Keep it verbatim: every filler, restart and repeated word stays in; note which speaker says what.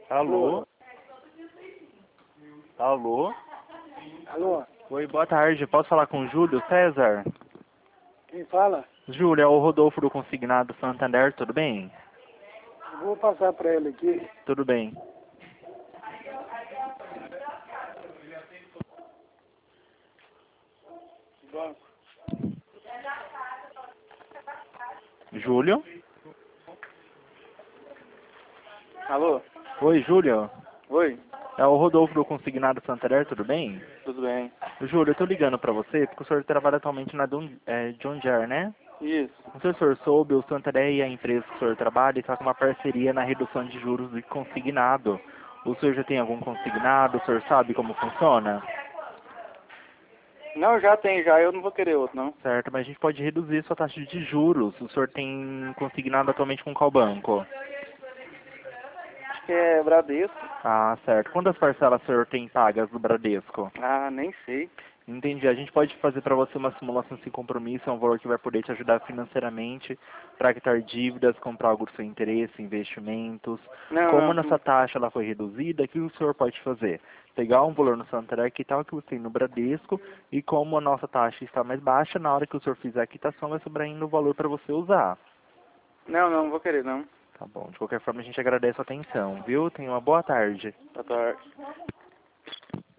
Speaker 1: Alô? Alô?
Speaker 2: Alô?
Speaker 1: Oi, boa tarde. Posso falar com o Júlio César?
Speaker 2: Quem fala?
Speaker 1: Júlio, é o Rodolfo do Consignado Santander, tudo bem?
Speaker 2: Eu vou passar para ele aqui.
Speaker 1: Tudo bem. Júlio?
Speaker 2: Alô?
Speaker 1: Oi, Júlio.
Speaker 2: Oi,
Speaker 1: É o Rodolfo do Consignado Santander, tudo bem?
Speaker 2: tudo bem?
Speaker 1: Júlio, eu tô ligando pra você porque o senhor trabalha atualmente na Dun- é, John Deere, né?
Speaker 2: Isso.
Speaker 1: Não sei se o senhor soube, o Santander e a empresa que o senhor trabalha está com uma parceria na redução de juros de consignado. O senhor já tem algum consignado? O senhor sabe como funciona?
Speaker 2: Não, já tem, já. Eu não vou querer outro, não.
Speaker 1: Certo, mas a gente pode reduzir sua taxa de juros. O senhor tem consignado atualmente com qual banco?
Speaker 2: Acho que é Bradesco.
Speaker 1: Ah, certo. Quantas parcelas o senhor tem pagas do Bradesco?
Speaker 2: Ah, nem sei.
Speaker 1: Entendi. A gente pode fazer para você uma simulação sem compromisso, é um valor que vai poder te ajudar financeiramente para quitar dívidas, comprar algo do seu interesse, investimentos.
Speaker 2: Não,
Speaker 1: Como
Speaker 2: não.
Speaker 1: nossa taxa ela foi reduzida, o que o senhor pode fazer? Pegar um valor no Santander, quitar o que você tem no Bradesco, e como a nossa taxa está mais baixa, na hora que o senhor fizer a quitação, vai sobrar ainda o valor para você usar.
Speaker 2: Não, não, não vou querer, não.
Speaker 1: Tá bom. De qualquer forma, a gente agradece a atenção, viu? Tenha uma boa tarde.
Speaker 2: Boa tarde.